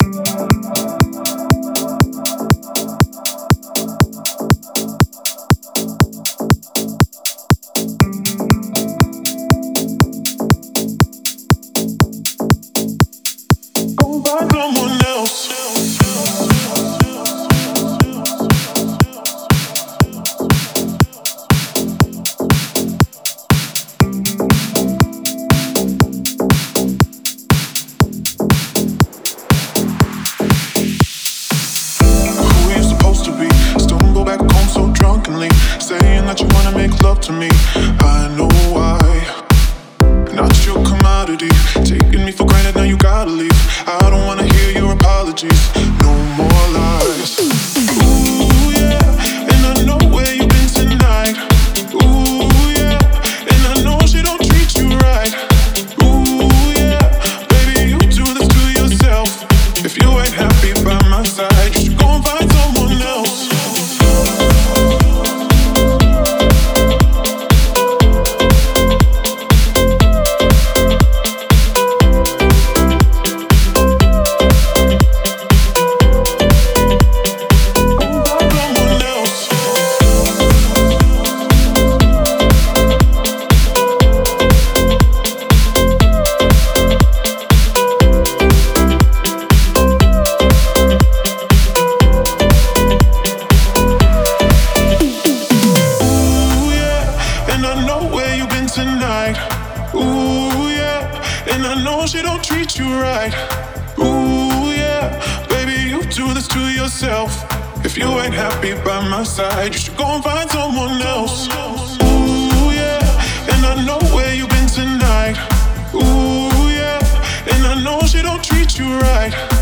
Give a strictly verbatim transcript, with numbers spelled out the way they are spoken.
Saying that you wanna make love to me, I know why. Not your commodity, taking me for granted, now you gotta leave. I don't wanna hear your apologies, no more lies. Ooh yeah, and I know where you've been tonight. Ooh yeah, and I know she don't treat you right. Ooh yeah, baby, you do this to yourself. If you ain't happy by my side, you should go and find someone else. Tonight, ooh yeah, and I know she don't treat you right. Ooh yeah, baby, you do this to yourself. If you ain't happy by my side, you should go and find someone else. Ooh yeah, and I know where you've been tonight. Ooh yeah, and I know she don't treat you right.